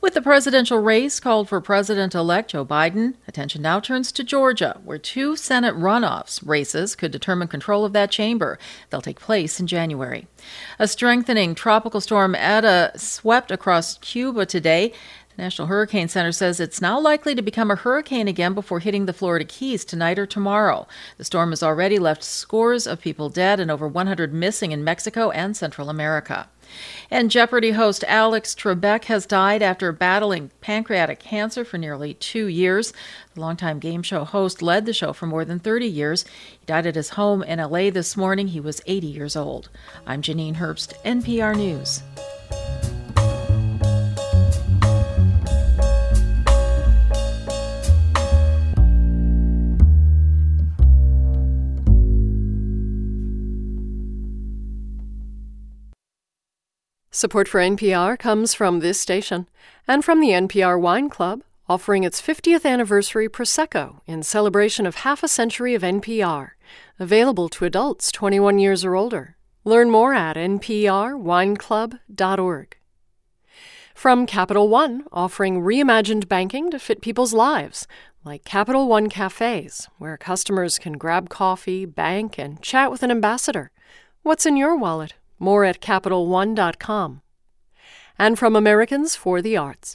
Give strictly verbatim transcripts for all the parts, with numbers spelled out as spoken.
With the presidential race called for President-elect Joe Biden, attention now turns to Georgia, where two Senate runoffs races could determine control of that chamber. They'll take place in January. A strengthening tropical storm Eta swept across Cuba today. The National Hurricane Center says it's now likely to become a hurricane again before hitting the Florida Keys tonight or tomorrow. The storm has already left scores of people dead and over one hundred missing in Mexico and Central America. And Jeopardy host Alex Trebek has died after battling pancreatic cancer for nearly two years. The longtime game show host led the show for more than thirty years. He died at his home in L A this morning. He was eighty years old. I'm Janine Herbst, N P R News. Support for N P R comes from this station and from the N P R Wine Club, offering its fiftieth anniversary Prosecco in celebration of half a century of N P R. Available to adults twenty-one years or older. Learn more at n p r wine club dot org. From Capital One, offering reimagined banking to fit people's lives, like Capital One Cafes, where customers can grab coffee, bank, and chat with an ambassador. What's in your wallet? More at capital one dot com. And from Americans for the Arts.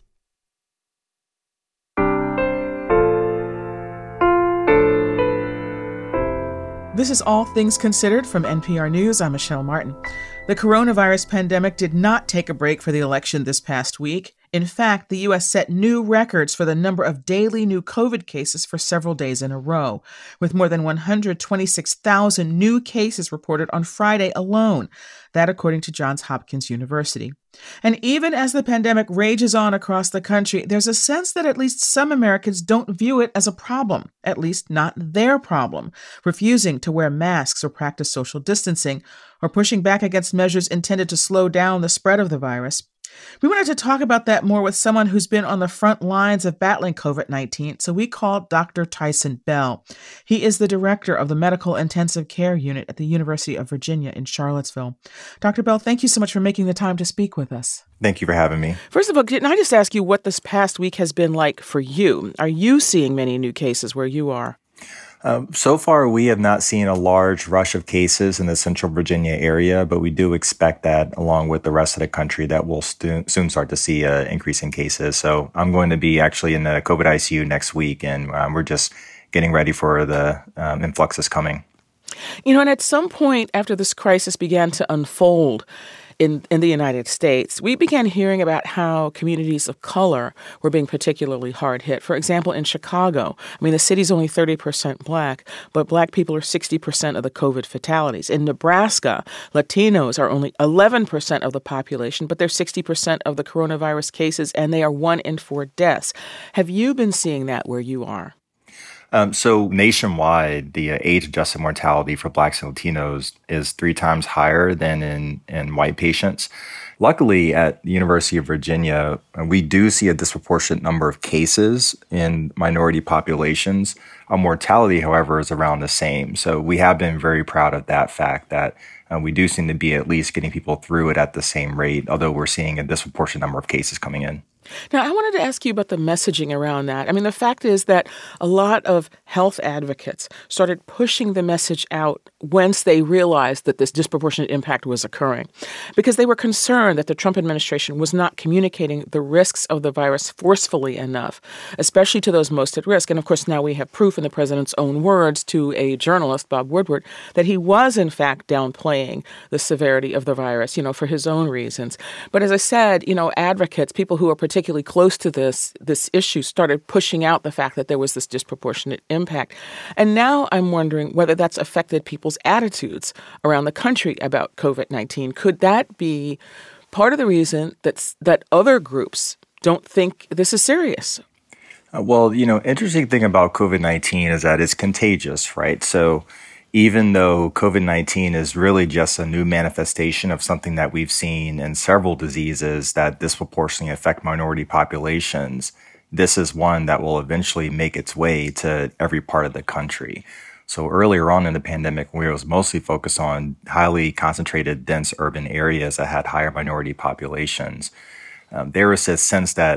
This is All Things Considered from N P R News. I'm Michelle Martin. The coronavirus pandemic did not take a break for the election this past week. In fact, the U S set new records for the number of daily new COVID cases for several days in a row, with more than one hundred twenty-six thousand new cases reported on Friday alone. That according to Johns Hopkins University. And even as the pandemic rages on across the country, there's a sense that at least some Americans don't view it as a problem, at least not their problem, refusing to wear masks or practice social distancing, or pushing back against measures intended to slow down the spread of the virus. We wanted to talk about that more with someone who's been on the front lines of battling COVID nineteen, so we called Doctor Tyson Bell. He is the director of the Medical Intensive Care Unit at the University of Virginia in Charlottesville. Doctor Bell, thank you so much for making the time to speak with us. Thank you for having me. First of all, didn't I just ask you what this past week has been like for you? Are you seeing many new cases where you are? Um, so far, we have not seen a large rush of cases in the Central Virginia area, but we do expect that, along with the rest of the country, that we'll stu- soon start to see an increase in cases. So I'm going to be actually in the COVID I C U next week, and um, we're just getting ready for the um, influx that's coming. You know, and at some point after this crisis began to unfold, In, in the United States, we began hearing about how communities of color were being particularly hard hit. For example, in Chicago, I mean, the city's only thirty percent black, but black people are sixty percent of the COVID fatalities. In Nebraska, Latinos are only eleven percent of the population, but they're sixty percent of the coronavirus cases, and they are one in four deaths. Have you been seeing that where you are? Um, so nationwide, the uh, age-adjusted mortality for Blacks and Latinos is three times higher than in, in white patients. Luckily, at the University of Virginia, we do see a disproportionate number of cases in minority populations. Our mortality, however, is around the same. So we have been very proud of that fact that uh, we do seem to be at least getting people through it at the same rate, although we're seeing a disproportionate number of cases coming in. Now, I wanted to ask you about the messaging around that. I mean, the fact is that a lot of health advocates started pushing the message out once they realized that this disproportionate impact was occurring, because they were concerned that the Trump administration was not communicating the risks of the virus forcefully enough, especially to those most at risk. And of course, now we have proof in the president's own words to a journalist, Bob Woodward, that he was in fact downplaying the severity of the virus, you know, for his own reasons. But as I said, you know, advocates, people who are particularly close to this, this issue started pushing out the fact that there was this disproportionate impact. And now I'm wondering whether that's affected people's attitudes around the country about COVID nineteen. Could that be part of the reason that's, that other groups don't think this is serious? Uh, well, you know, interesting thing about COVID nineteen is that it's contagious, right? So even though COVID nineteen is really just a new manifestation of something that we've seen in several diseases that disproportionately affect minority populations, this is one that will eventually make its way to every part of the country. So earlier on in the pandemic, we was mostly focused on highly concentrated, dense urban areas that had higher minority populations. Um, there was a sense that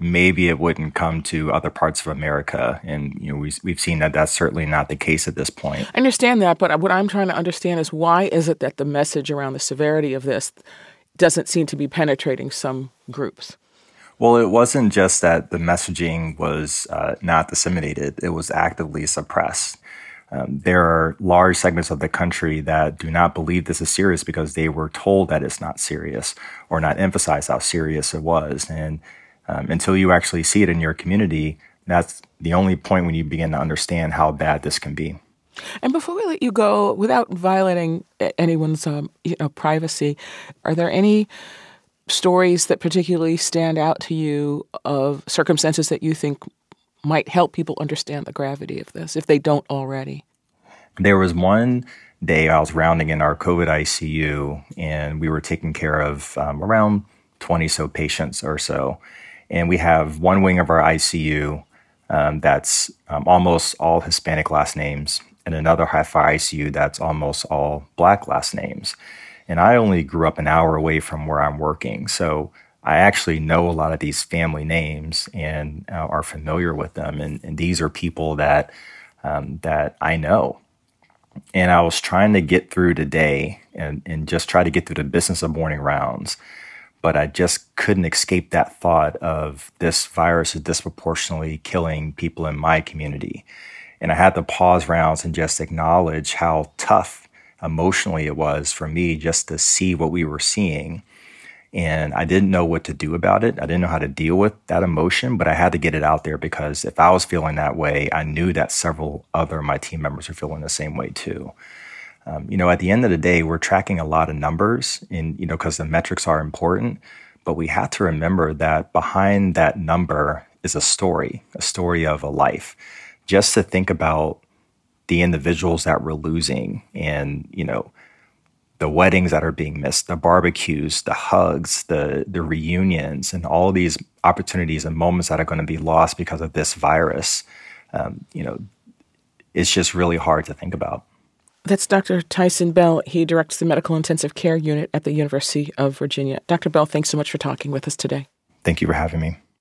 maybe it wouldn't come to other parts of America. And, you know, we, we've seen that that's certainly not the case at this point. I understand that, but what I'm trying to understand is why is it that the message around the severity of this doesn't seem to be penetrating some groups? Well, it wasn't just that the messaging was uh, not disseminated. It was actively suppressed. Um, there are large segments of the country that do not believe this is serious because they were told that it's not serious or not emphasized how serious it was. And um, until you actually see it in your community, that's the only point when you begin to understand how bad this can be. And before we let you go, without violating anyone's um, you know, privacy, are there any stories that particularly stand out to you of circumstances that you think might help people understand the gravity of this, if they don't already? There was one day I was rounding in our COVID I C U, and we were taking care of um, around twenty so patients or so. And we have one wing of our I C U um, that's um, almost all Hispanic last names, and another half of our I C U that's almost all Black last names. And I only grew up an hour away from where I'm working, so I actually know a lot of these family names and uh, are familiar with them. And, and these are people that um, that I know. And I was trying to get through today and, and just try to get through the business of morning rounds. But I just couldn't escape that thought of this virus is disproportionately killing people in my community. And I had to pause rounds and just acknowledge how tough emotionally it was for me just to see what we were seeing. And I didn't know what to do about it. I didn't know how to deal with that emotion, but I had to get it out there because if I was feeling that way, I knew that several other of my team members were feeling the same way too. Um, you know, at the end of the day, we're tracking a lot of numbers and, you know, because the metrics are important, but we have to remember that behind that number is a story, a story of a life. Just to think about the individuals that we're losing and, you know, the weddings that are being missed, the barbecues, the hugs, the the reunions, and all these opportunities and moments that are going to be lost because of this virus, um, you know, it's just really hard to think about. That's Doctor Tyson Bell. He directs the Medical Intensive Care Unit at the University of Virginia. Doctor Bell, thanks so much for talking with us today. Thank you for having me.